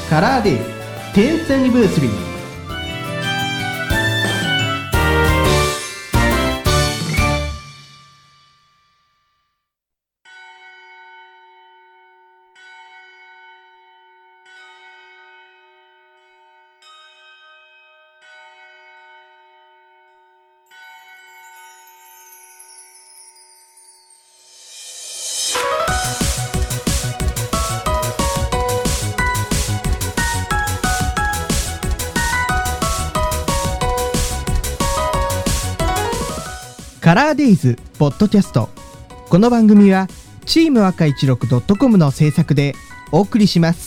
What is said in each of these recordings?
カラーデイズ10thアニバーサリー。カラーデイズポッドキャスト。この番組はチーム赤16 .com の制作でお送りします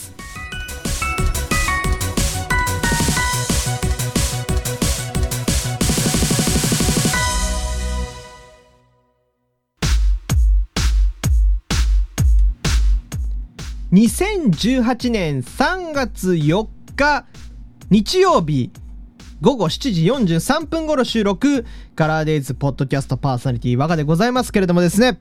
。2018年3月4日日曜日午後7時43分頃収録、カラーデイズポッドキャストパーソナリティ我がでございますけれどもですね、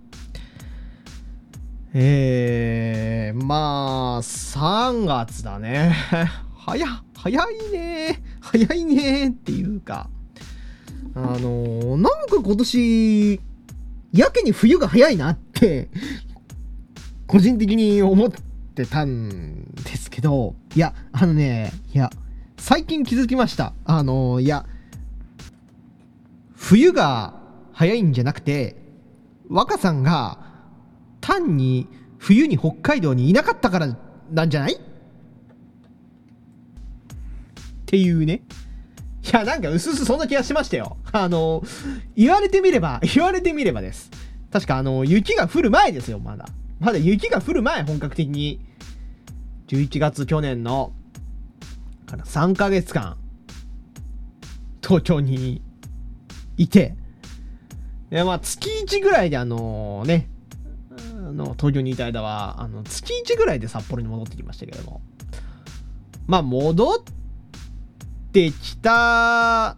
まあ3月だね。早いねっていうか、なんか今年やけに冬が早いなって個人的に思ってたんですけど、最近気づきました。冬が早いんじゃなくて、若さんが単に冬に北海道にいなかったからなんじゃないっていうね。なんかうすうすそんな気がしましたよ。言われてみればです。確か雪が降る前ですよ。まだ雪が降る前、本格的に11月去年のから3ヶ月間東京にいて、で月1ぐらいで東京にいた間は月1ぐらいで札幌に戻ってきましたけども、戻ってきた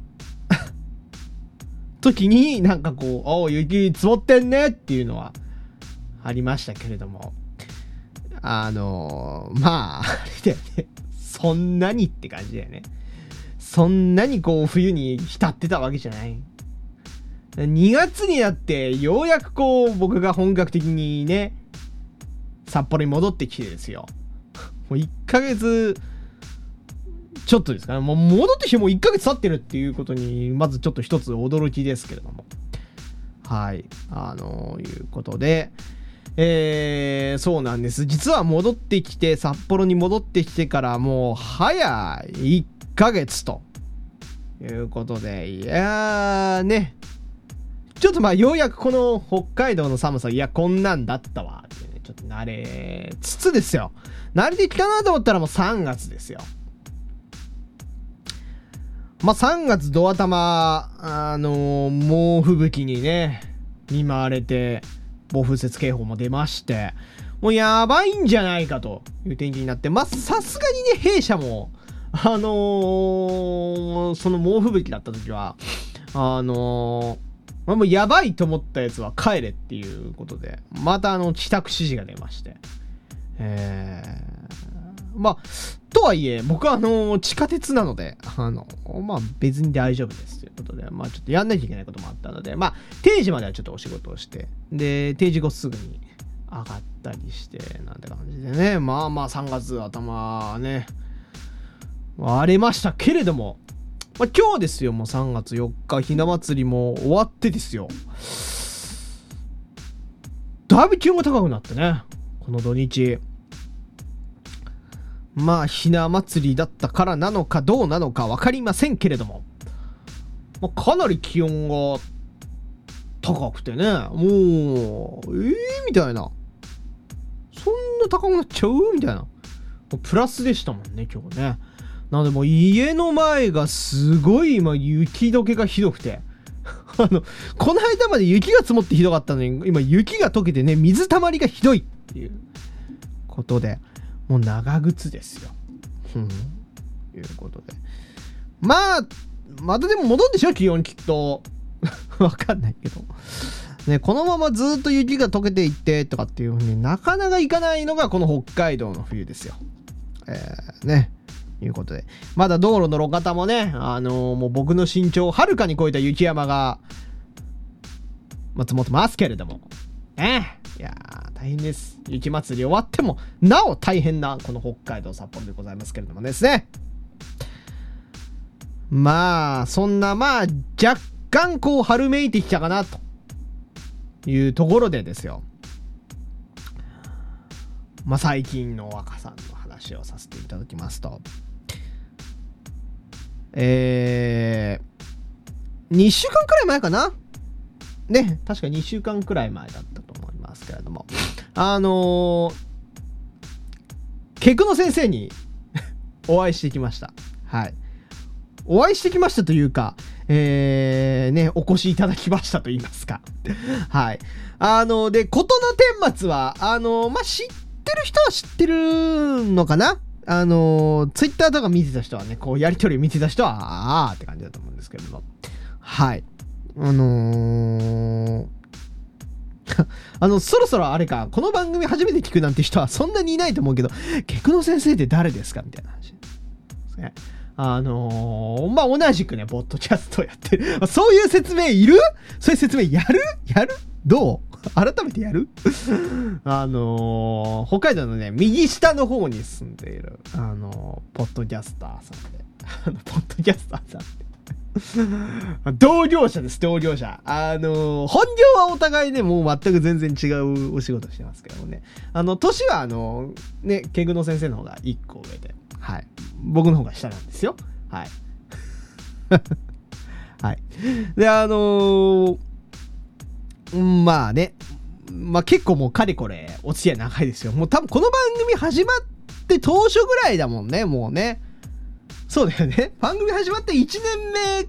時になんか雪積もってんねっていうのはありましたけれども、あれだよね、そんなにって感じだよね。そんなに冬に浸ってたわけじゃない。2月になってようやく僕が本格的にね札幌に戻ってきてですよ。もう1ヶ月ちょっとですかね。もう戻ってきてもう1ヶ月経ってるっていうことにまずちょっと一つ驚きですけれども、いうことで、そうなんです。実は戻ってきて、札幌に戻ってきてからもう早い1ヶ月ということで、ちょっとようやくこの北海道の寒さ、こんなんだったわってね、ちょっと慣れつつですよ。慣れてきたなと思ったらもう3月ですよ。3月ドア玉猛吹雪にね見舞われて、暴風雪警報も出まして、もうやばいんじゃないかという天気になって、さすがにね弊社もその猛吹雪だった時はもうやばいと思ったやつは帰れっていうことで、また帰宅指示が出まして、とはいえ僕は地下鉄なので別に大丈夫ですということで、ちょっとやんなきゃいけないこともあったので、定時まではちょっとお仕事をして、で定時後すぐに上がったりしてなんて感じでね、3月頭ね荒れましたけれども、今日ですよ、もう3月4日ひな祭りも終わってですよ、だいぶ気温が高くなってね、この土日ひな祭りだったからなのかどうなのか分かりませんけれども、かなり気温が高くてね、もうみたいな、そんな高くなっちゃうみたいな、プラスでしたもんね今日ね。なのでもう家の前がすごい今雪解けがひどくてこの間まで雪が積もってひどかったのに、今雪が溶けてね水たまりがひどいっていうことで、もう長靴ですよ。ということで、またでも戻るでしょ気温きっとわかんないけどね、このままずっと雪が溶けていってとかっていう風になかなかいかないのがこの北海道の冬ですよ。 ね。いうことで。まだ道路の路肩もね、もう僕の身長をはるかに超えた雪山が、積もってますけれども。ね。いやー、大変です。雪祭り終わっても、なお大変な、この北海道札幌でございますけれどもですね。まあ、そんな、若干こう、春めいてきたかな、というところでですよ。最近の若さんの話をさせていただきますと、2週間くらい前かなね、確か2週間くらい前だったと思いますけれども、ケクの先生にお会いしてきました。はい。お会いしてきましたというか、お越しいただきましたと言いますか。はい。で、事の顛末は、知ってる人は知ってるのかな？ツイッターとか見てた人はね、こう、やりとり見てた人は、って感じだと思うんですけれども。はい。そろそろあれか、この番組初めて聞くなんて人はそんなにいないと思うけど、ケクの先生って誰ですかみたいな話ですね。同じくね、ポッドキャストをやってる。そういう説明いる？そういう説明やる？どう？改めてやる？北海道のね、右下の方に住んでいる、ポッドキャスターさんで、ポッドキャスターさんで、同業者です、同業者。本業はお互いね、もう全く全然違うお仕事してますけどもね。年はケグの先生の方が1個上で、はい。僕の方が下なんですよ。はい。はい。で、結構もうかれこれお付き合い長いですよ。もう多分この番組始まって当初ぐらいだもんね、もうね。そうだよね。番組始まって1年目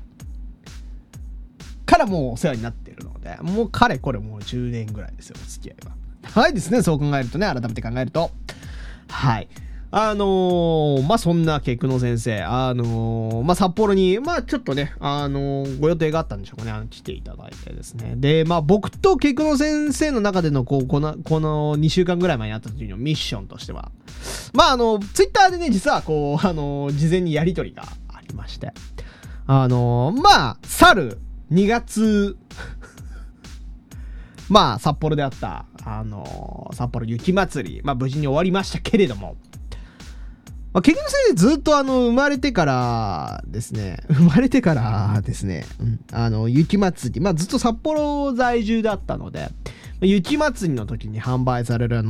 からもうお世話になってるので、もうかれこれもう10年ぐらいですよ、お付き合いは。長いですね、そう考えるとね、改めて考えると。はい。そんなケクの先生、札幌に、ちょっとね、ご予定があったんでしょうかね、来ていただいてですね。で、僕とケクの先生の中での、この2週間ぐらい前にあった時のミッションとしては、ツイッターでね、実は、事前にやりとりがありまして、去る2月、札幌であった、札幌雪まつり、無事に終わりましたけれども、ケクの先生ずっと生まれてからですね、雪まつり、ずっと札幌在住だったので、雪まつりの時に販売される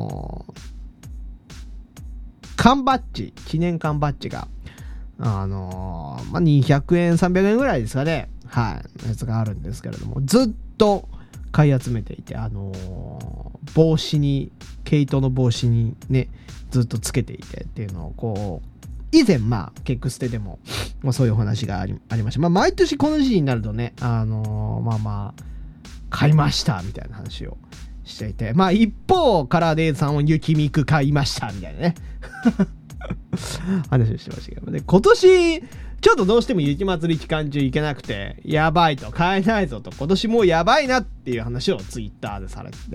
缶バッジ、記念缶バッジが、200円、300円ぐらいですかね、はい、やつがあるんですけれども、ずっと買い集めていて、帽子に、毛糸の帽子にね、ずっとつけていてっていうのをこう以前ケクステでも、そういうお話がありました。毎年この時期になるとね買いましたみたいな話をしていて、一方カラーデイさんを雪ミク買いましたみたいなね話をしてましたけどね。今年ちょっとどうしても雪祭り期間中行けなくてやばいと、買えないぞと、今年もうやばいなっていう話をツイッターでされてて、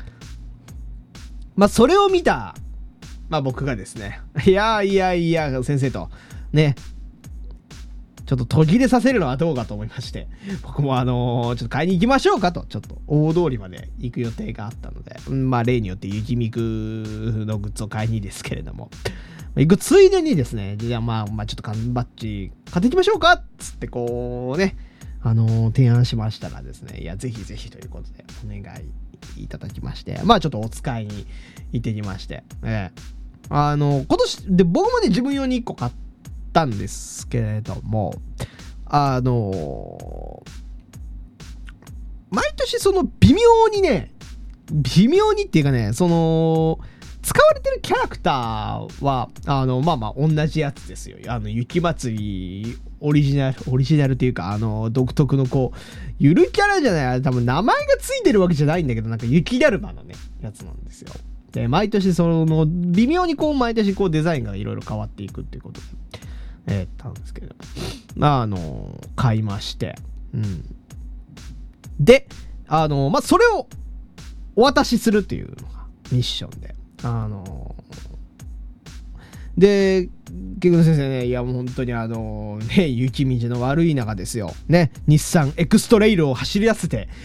それを見た僕がですね、いや先生とね、ちょっと途切れさせるのはどうかと思いまして、僕もちょっと買いに行きましょうかと、ちょっと大通りまで行く予定があったので、例によって雪ミクのグッズを買いにですけれども、行くついでにですね、じゃあちょっと缶バッジ買っていきましょうかっつってこうね、提案しましたらですね、いやぜひぜひということでお願いいただきまして、ちょっとお使いに行ってきまして、今年で僕もね自分用に1個買ったんですけれども、毎年その微妙にっていうかね、その使われてるキャラクターは同じやつですよ。雪祭りオリジナルっていうか独特のこうゆるキャラじゃない、多分名前がついてるわけじゃないんだけど、なんか雪だるまのねやつなんですよ。で毎年その微妙にこう毎年こうデザインがいろいろ変わっていくっていうことでたんですけど、買いまして、でそれをお渡しするっていうのがミッションで、 で、結局先生ね、いやもう本当に雪道の悪い中ですよ。ね、日産エクストレイルを走り出せて。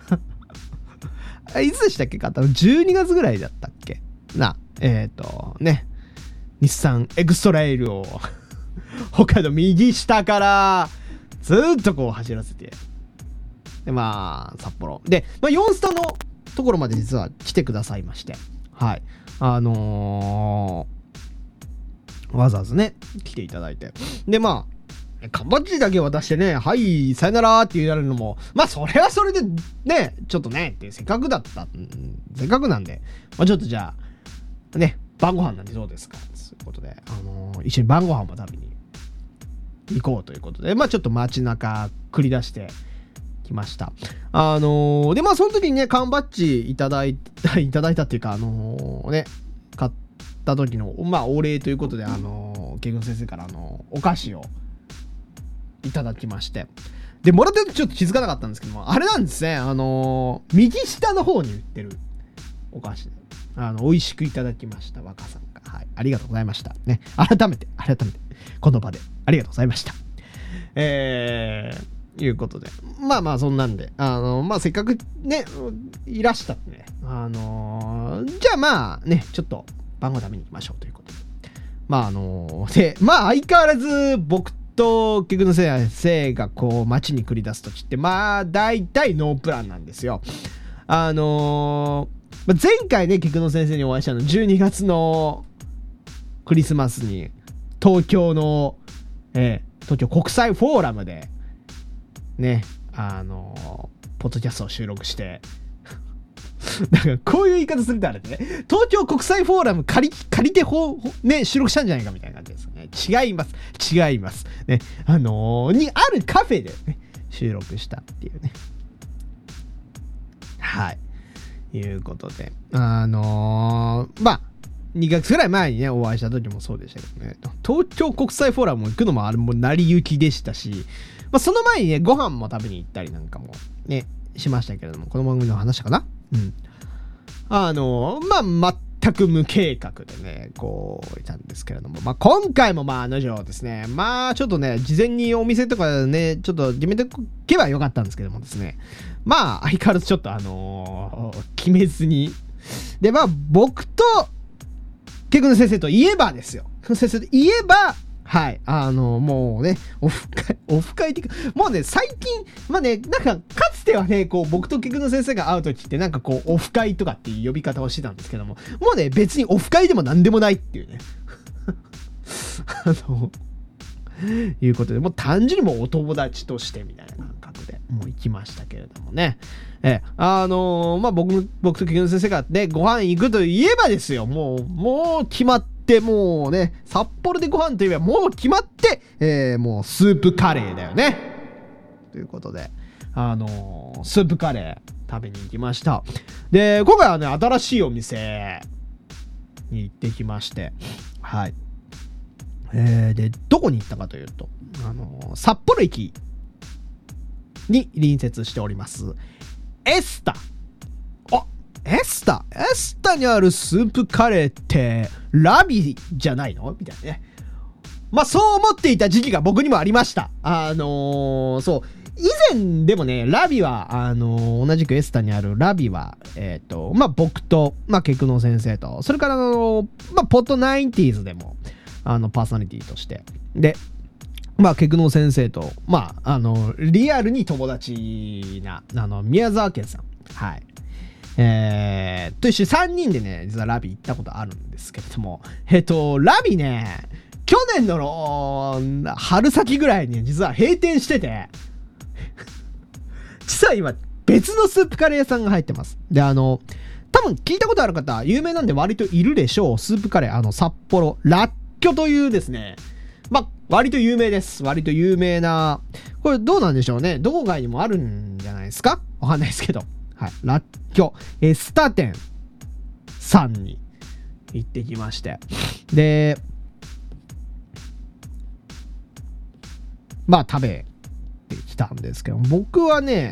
いつでしたっけか12月ぐらいだったっけね、日産エクストレイルを北海道右下からずっとこう走らせて。で、札幌。で、4スタのところまで実は来てくださいまして。はい。わざわざね、来ていただいて。で、缶バッジだけ渡してね、はい、さよならって言われるのも、それはそれでね、ちょっとね、ってせっかくなんで、ちょっとじゃあ、ね、晩ご飯なんてどうですかということで、一緒に晩ご飯も食べに行こうということで、ちょっと街中繰り出してきました。で、その時にね、缶バッジいただいたっていうか、ね、買った時の、お礼ということで、ケイ君先生からお菓子をいただきまして。で、もらってるとちょっと気づかなかったんですけども、あれなんですね、右下の方に売ってるお菓子で、美味しくいただきました、若さんが。はい、ありがとうございました。ね、改めて、この場で、ありがとうございました。いうことで。そんなんで、せっかくね、いらしたんでね、じゃあね、ちょっと晩ご飯食べに行きましょうということで。で、相変わらず僕とケクの先生がこう街に繰り出すときって、大体ノープランなんですよ。前回ね、ケクの先生にお会いしたの12月のクリスマスに東京国際フォーラムでね、ポッドキャストを収録してだからこういう言い方するとあれでね、東京国際フォーラム借りてね、収録したんじゃないかみたいな感じですね。違います。ね、にあるカフェで、ね、収録したっていうね。はい。いうことで。2ヶ月ぐらい前にね、お会いした時もそうでしたけどね。東京国際フォーラムも行くのも成り行きでしたし、その前にね、ご飯も食べに行ったりなんかもね、しましたけれども、この番組の話かな？うん。全く無計画でね、こういたんですけれども、今回もですね、ちょっとね、事前にお店とかね、ちょっと決めておけばよかったんですけどもですね、相変わらずちょっと決めずに、で、僕と、ケクの先生といえばですよ。先生といえば、はい。もうね、オフ会っていうか、もうね、最近、かつてはね、こう、僕とケクの先生が会うときって、オフ会とかっていう呼び方をしてたんですけども、もうね、別にオフ会でも何でもないっていうね。いうことで、もう単純にもうお友達としてみたいな感覚で、もう行きましたけれどもね。僕とケクの先生がね、ご飯行くといえばですよ、もう決まって、もうね、札幌でご飯といえばもう決まって、もうスープカレーだよね。ということで、スープカレー食べに行きました。で、今回はね、新しいお店に行ってきまして、はい。で、どこに行ったかというと、札幌駅に隣接しております、エスタ。エスタにあるスープカレーってラビじゃないのみたいなね。そう思っていた時期が僕にもありました。そう以前でもね、ラビは同じくエスタにあるラビは僕とケクノ先生と、それからポッドナインティーズでもパーソナリティとしてで、ケクノ先生とリアルに友達な宮沢健さん、はい、と一緒に3人でね、実はラビ行ったことあるんですけれども、ラビね、去年の春先ぐらいに実は閉店してて実は今別のスープカレー屋さんが入ってます。で、多分聞いたことある方有名なんで割といるでしょう。スープカレー、札幌ラッキョというですね、割と有名です。割と有名な、これどうなんでしょうね。どこ外にもあるんじゃないですか？わかんないですけど。はい。ラッキョ、スタ店さんに行ってきまして。で、食べてきたんですけど、僕はね、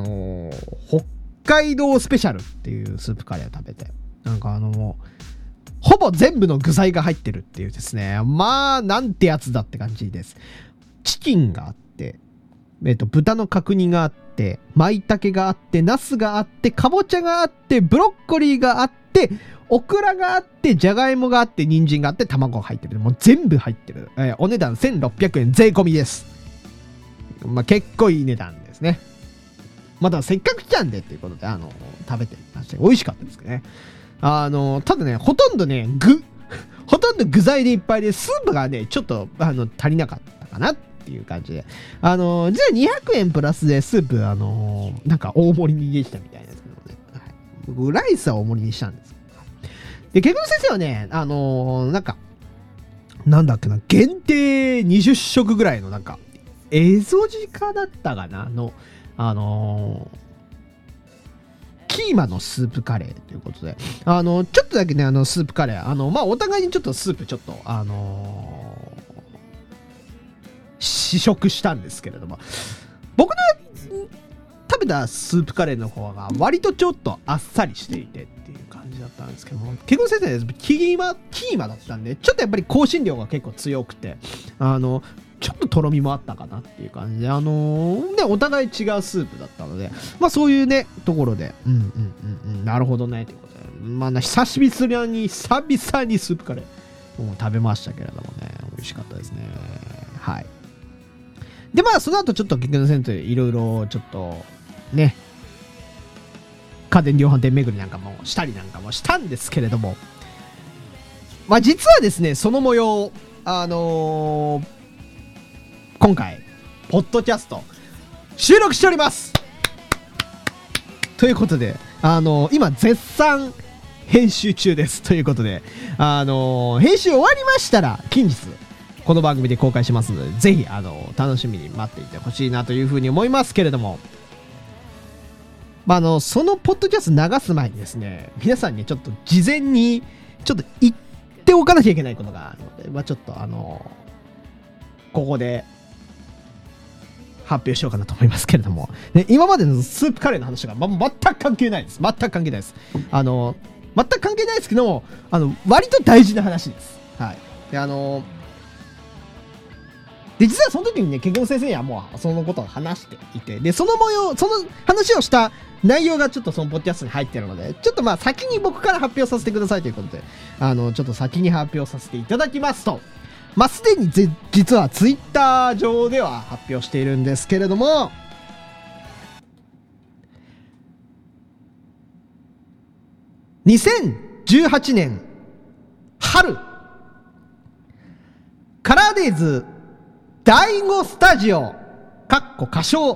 北海道スペシャルっていうスープカレーを食べて、 ほぼ全部の具材が入ってるっていうですね。まあ、なんてやつだって感じです。チキンがあって、豚の角煮があって、舞茸があって、ナスがあって、かぼちゃがあって、ブロッコリーがあって、オクラがあって、じゃがいもがあって、人参があって、卵が入ってる。もう全部入ってる。お値段1600円税込みです。まあ、結構いい値段ですね。まだせっかく来たんでっていうことで、食べてみました。美味しかったですけどね。ただね、ほとんど具材でいっぱいで、スープがね、ちょっと、足りなかったかなっていう感じで。実は200円プラスでスープ、なんか大盛りにできたみたいなんですけどね。はい、僕、ライスは大盛りにしたんです。で、ケグル先生はね、なんだっけな、限定20食ぐらいの、エゾジカだったかなキーマのスープカレーということで、ちょっとだけね、スープカレー、まあ、お互いにちょっとスープ試食したんですけれども、僕の食べたスープカレーの方が割とちょっとあっさりしていてっていう感じだったんですけども、ケグル先生キーマだったんで、ちょっとやっぱり香辛料が結構強くて、ちょっととろみもあったかなっていう感じで、で、お互い違うスープだったので、まあそういうね、ところで、なるほどね、ということで、まあ久々にスープカレーを食べましたけれどもね、美味しかったですね。はい。で、まあその後ちょっと結局の先生、いろいろちょっと、ね、家電量販店巡りなんかもしたりなんかもしたんですけれども、まあ実はですね、その模様、今回、ポッドキャスト、収録しておりますということで、今、絶賛、編集中です。ということで、編集終わりましたら、近日、この番組で公開しますので、ぜひ、楽しみに待っていてほしいなというふうに思いますけれども、まあ、そのポッドキャスト流す前にですね、皆さんにちょっと事前に、ちょっと言っておかなきゃいけないことがあるので、まあ、ちょっとここで、発表しようかなと思いますけれども、ね、今までのスープカレーの話が、全く関係ないです。全く関係ないです。全く関係ないですけども、割と大事な話です。はい。で、実はその時にね、ケグの先生にはもうそのことを話していて、で、その話をした内容がちょっとそのポッドキャストに入ってるので、ちょっとまあ先に僕から発表させてくださいということで、ちょっと先に発表させていただきますと、まあ、すでに実はツイッター上では発表しているんですけれども、2018年春、カラーデイズ第5スタジオ仮称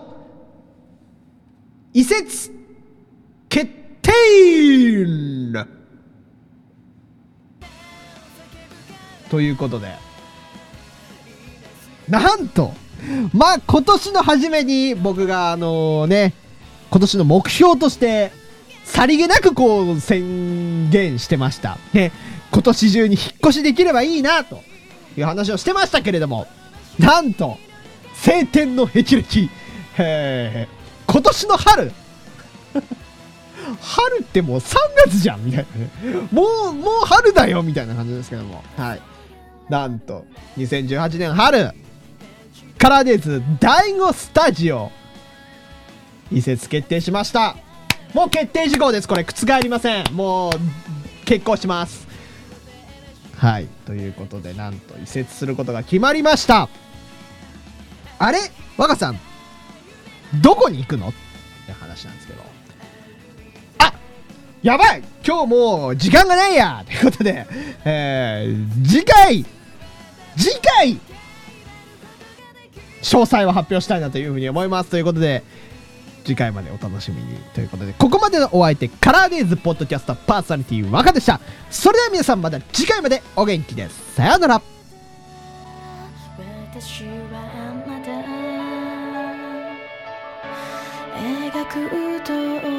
移設決定ということで、なんと、まあ今年の初めに僕が今年の目標としてさりげなくこう宣言してましたね。今年中に引っ越しできればいいなという話をしてましたけれども、なんと晴天の霹靂、今年の春春ってもう3月じゃんみたいなね、もう春だよみたいな感じですけども、はい、なんと2018年春カラーデイズ第5スタジオ移設決定しました。もう決定事項です。これ覆りません。もう決行します。はい、ということで、なんと移設することが決まりました。あれ、若さんどこに行くのって話なんですけど、あ、やばい、今日もう時間がないやということで、次回詳細を発表したいなというふうに思います。ということで、次回までお楽しみにということで、ここまでのお相手、カラーデイズポッドキャストパーソナリティ若でした。それでは皆さん、また次回までお元気です。さようなら。私はまだ描くと